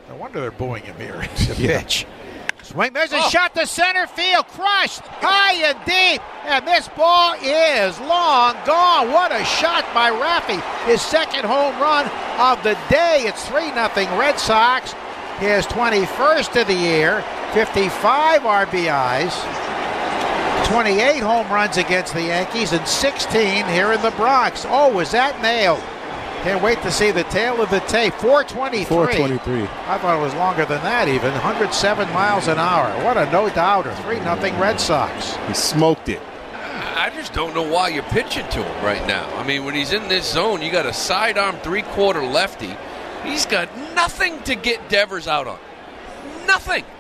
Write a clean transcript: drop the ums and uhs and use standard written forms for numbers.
No wonder they're booing him here. It's a pitch. Swing, there's a shot to center field, crushed, high and deep, and this ball is long gone. What a shot by Raffy, his second home run of the day. It's 3-0 Red Sox, his 21st of the year, 55 RBIs, 28 home runs against the Yankees, and 16 here in the Bronx. Oh, was that nailed? Can't wait to see the tail of the tape. 423. 423. I thought it was longer than that even. 107 miles an hour. What a no-doubter. 3-0 Red Sox. He smoked it. I just don't know why you're pitching to him right now. I mean, when he's in this zone, you got a sidearm three-quarter lefty. He's got nothing to get Devers out on. Nothing.